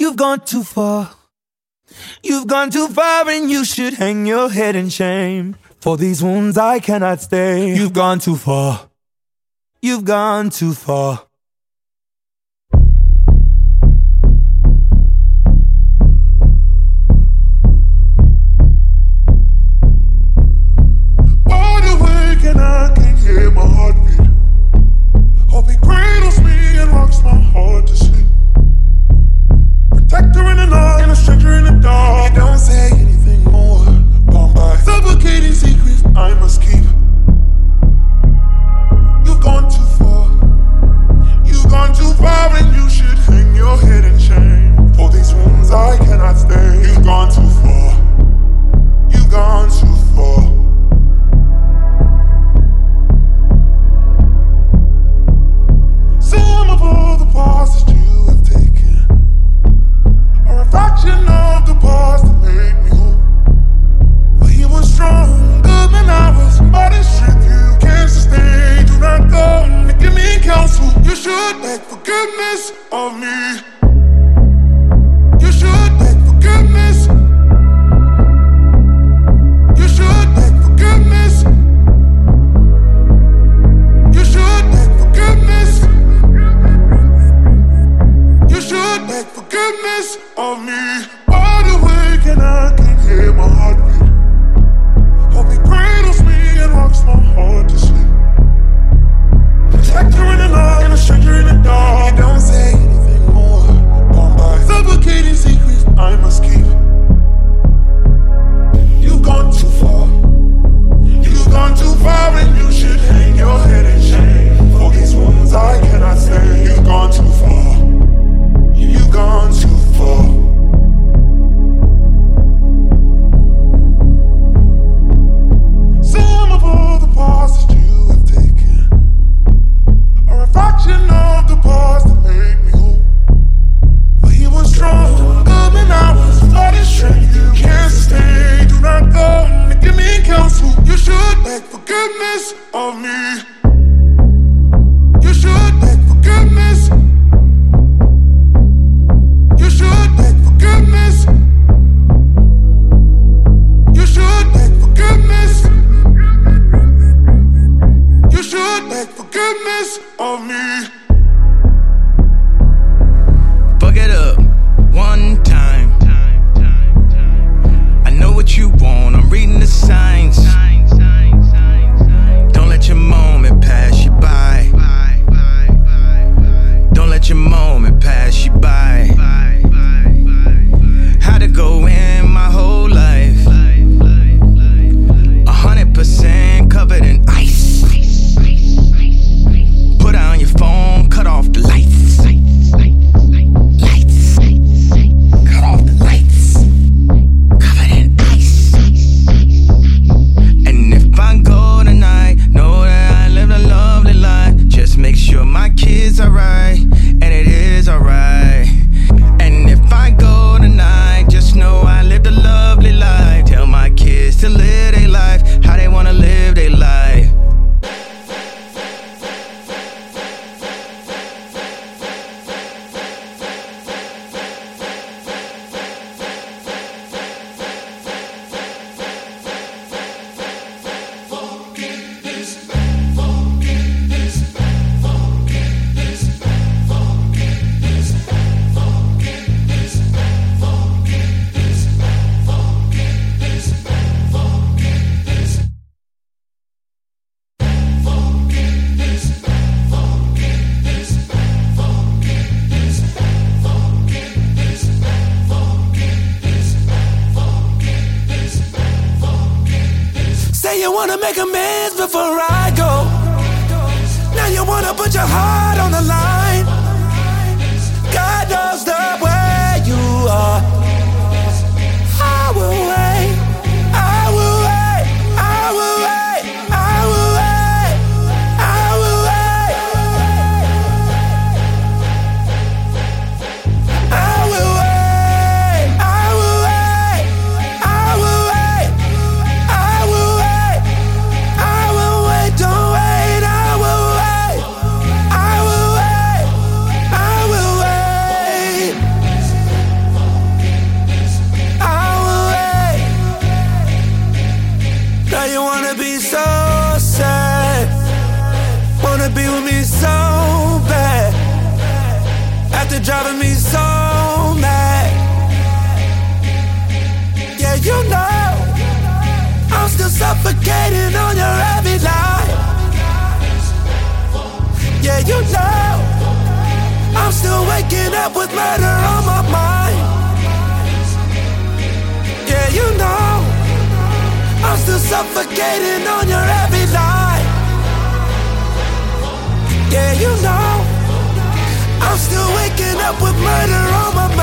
You've gone too far. You've gone too far and you should hang your head in shame. For these wounds I cannot stay. You've gone too far. You've gone too far. Wide awake and I can hear my heartbeat. Hope he cradles me and rocks my heart to sleep. Protector in the night and a stranger in the dark. He don't say anything more. Bound by suffocating secrets I must keep. You've gone too far. You've gone too far and you should hang your head in shame. For these wounds I cannot stay. You've gone too far. You've gone too far. Some of all the paths that you have taken are a fraction of the past that made me whole. But he was stronger than I was. All this strength you can't sustain. Do not go and give me counsel. You should beg forgiveness of me. You should beg forgiveness. You should beg forgiveness. You should beg forgiveness. You should beg forgiveness of me. Wide awake and I can hear my heartbeat. Hope he cradles me and rocks my heart to sleep. Protector in the night and a stranger in the dark. He don't say anything more. Bound by suffocating secrets I must keep. You've gone too far. You've gone too far and you should hang your head in shame. For these wounds I cannot stay. You've gone too far. You've gone too far. Some of all the paths that you have taken are a fraction of the past that made me whole. But he was stronger than I was. All this strength you can't sustain. Do not go and give me counsel. You should beg forgiveness of me. You should beg forgiveness. You should beg forgiveness. You should beg forgiveness. You should beg forgiveness of me. Fuck it up one time. I know what you want, I'm reading the signs. Don't let your moment pass you by. Don't let your moment pass you by. Had to go in my whole life 100% covered in ice. Put down your phone, cut off the lights. Lights. Cut off the lights. Covered in ice. And if I go tonight, know that I lived a lovely life. Just make sure my kids are right, and it is alright. And if I go tonight, just know I lived a lovely life. Tell my kids to live their life how they wanna live their life. Say you wanna make amends before I go. Now you wanna put your heart on the line. God knows the way you are. I will wait. I will wait. I will wait. I will wait. I will wait. I will wait. I will wait. I will wait. I will wait. I will wait. Don't wait. I will wait. I will wait. driving me so mad. Yeah, you know I'm still suffocating on your every lie. Yeah, you know I'm still waking up with murder on my mind. Yeah, you know I'm still suffocating on your every lie. Yeah, you know I'm still waking up with murder on my mind.